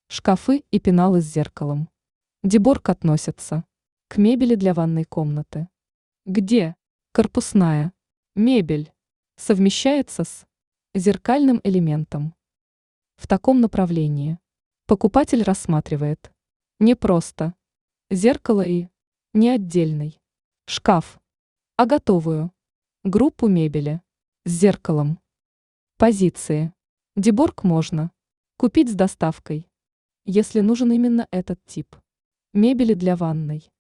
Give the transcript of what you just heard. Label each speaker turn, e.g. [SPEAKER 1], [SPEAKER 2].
[SPEAKER 1] Шкафы и пеналы с зеркалом. Деборг относятся к мебели для ванной комнаты. Где корпусная мебель совмещается с зеркальным элементом. В таком направлении покупатель рассматривает не просто зеркало и не отдельный шкаф, а готовую группу мебели с зеркалом. Позиции. Деборг можно купить с доставкой, если нужен именно этот тип мебели для ванной.